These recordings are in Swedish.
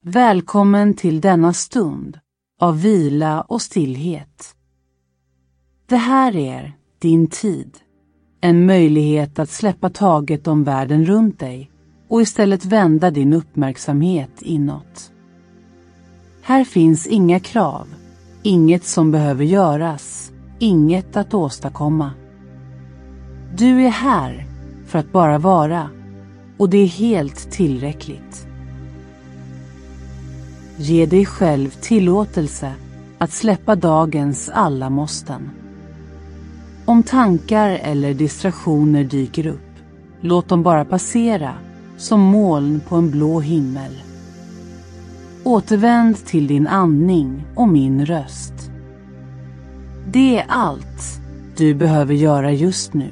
Välkommen till denna stund av vila och stillhet. Det här är din tid. En möjlighet att släppa taget om världen runt dig och istället vända din uppmärksamhet inåt. Här finns inga krav, inget som behöver göras, inget att åstadkomma. Du är här för att bara vara, och det är helt tillräckligt. Ge dig själv tillåtelse att släppa dagens alla måsten. Om tankar eller distraktioner dyker upp, låt dem bara passera som moln på en blå himmel. Återvänd till din andning och min röst. Det är allt du behöver göra just nu.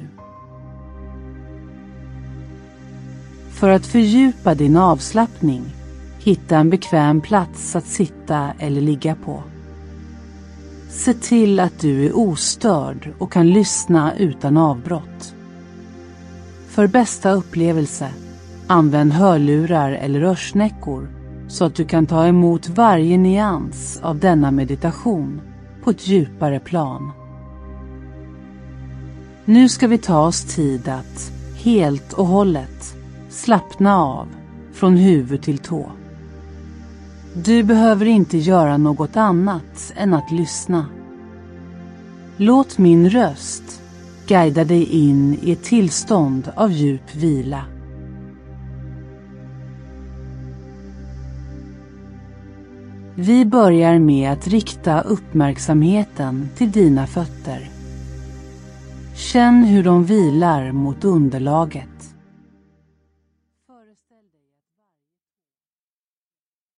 För att fördjupa din avslappning, hitta en bekväm plats att sitta eller ligga på. Se till att du är ostörd och kan lyssna utan avbrott. För bästa upplevelse, använd hörlurar eller örsnäckor så att du kan ta emot varje nyans av denna meditation på ett djupare plan. Nu ska vi ta oss tid att helt och hållet slappna av från huvud till tå. Du behöver inte göra något annat än att lyssna. Låt min röst guida dig in i ett tillstånd av djup vila. Vi börjar med att rikta uppmärksamheten till dina fötter. Känn hur de vilar mot underlaget.